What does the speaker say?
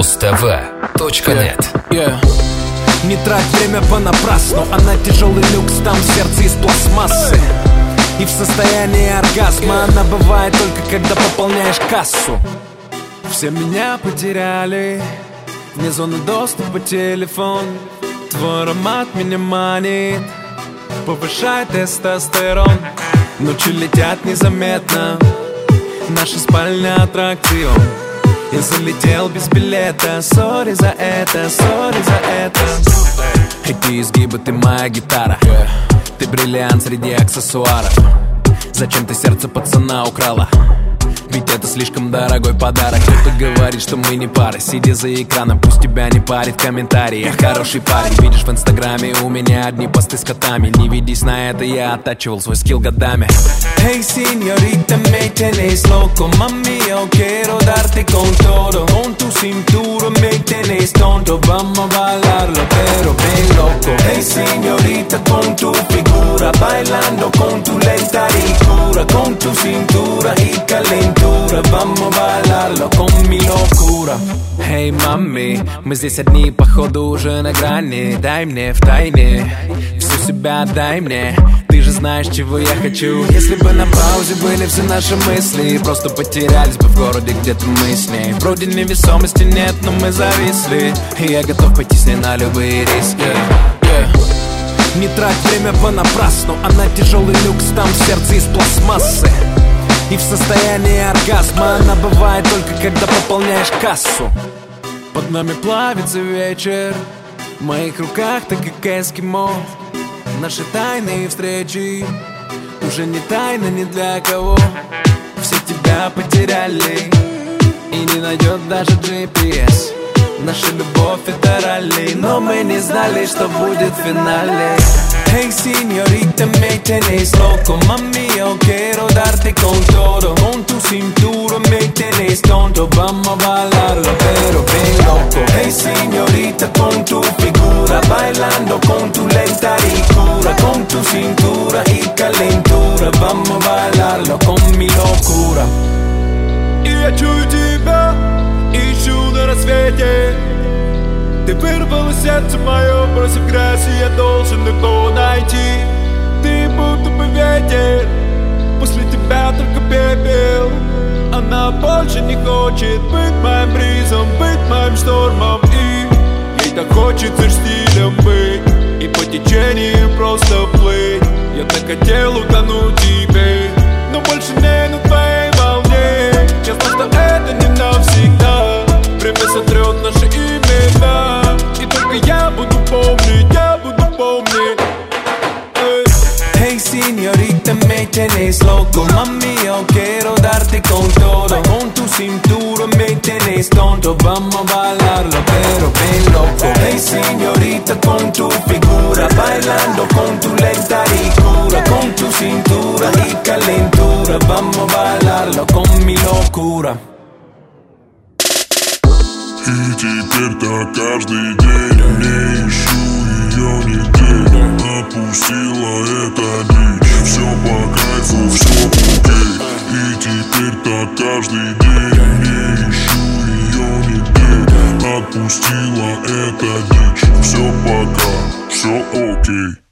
mostv.net. Не трать время понапрасну, она тяжелый люкс, там сердце из пластмассы. И в состоянии оргазма она бывает только когда пополняешь кассу. Все меня потеряли, вне зоны доступа телефон. Твой аромат меня манит, повышает тестостерон. Ночи летят незаметно, наша спальня аттракцион. Я залетел без билета, сори за это, сори за это. Эти изгибы, ты моя гитара, ты бриллиант среди аксессуаров. Зачем ты сердце пацана украла? Ведь это слишком дорогой подарок. Кто-то говорит, что мы не пара. Сидя за экраном, пусть тебя не парит в комментариях. Хороший парень, видишь в инстаграме, у меня одни посты с котами. Не ведись на это, я оттачивал свой скилл годами. Hey, señorita, me tenés loco. Mami, yo quiero darte con todo. Con tu cintura me tenés tonto. Vamos a bailarlo, pero bien loco. Hey, señorita, con tu figura, bailando con tu lenta ricura. Con tu cintura y calentura. Vamos a bailarlo con mi locura. Эй, мами, мы здесь одни, походу уже на грани. Дай мне втайне, всю себя дай мне. Ты же знаешь, чего я хочу. Если бы на паузе были все наши мысли, просто потерялись бы в городе, где-то мы с ней. Вроде невесомости нет, но мы зависли, и я готов пойти с ней на любые риски. Не трать время понапрасну, она тяжелый люкс, там сердце из пластмассы. И в состоянии оргазма она бывает только когда пополняешь кассу. Под нами плавится вечер, в моих руках ты как эскимо. Наши тайные встречи уже не тайна ни для кого. Все тебя потеряли, и не найдет даже GPS. Наша любовь это ралли, но мы не знали, что будет в финале. Hey, señorita, me tenés loco. Mami, yo quiero darte con todo. Con tu cintura me tenés tonto. Vamos a bailarlo, pero bien loco. Hey, señorita, con tu figura, bailando con tu lenta ricura. Con tu cintura y calentura. Vamos a bailarlo con mi locura. И я чую тебя, ищу на рассвете. Ты вырвала сердце мое, бросив грязь, и я должен его найти. Ты будто бы ветер, после тебя только пепел. Она больше не хочет быть моим бризом, быть моим штормом. И ей так хочется стилем быть и по течению просто плыть. Я так хотел утонуть тебе, но больше не на твоей волне. Честно, что это не навсегда. Время сотрет наши имена, и только я буду помнить, я буду помнить. Hey, señorita, me tenés loco. Mami, yo quiero darte con todo. Con tu cintura me tenés tonto. Vamos a bailarlo, pero bien loco. Hey, señorita, con tu figura, bailando con tu lenta ricura. Con tu cintura y calentura. Vamos a bailarlo con mi locura. И теперь так каждый день не ищу ее нигде. Опустила эта дичь, все по кайфу, все окей. И теперь так каждый день не ищу ее нигде. Отпустила эта дичь, все пока, все окей.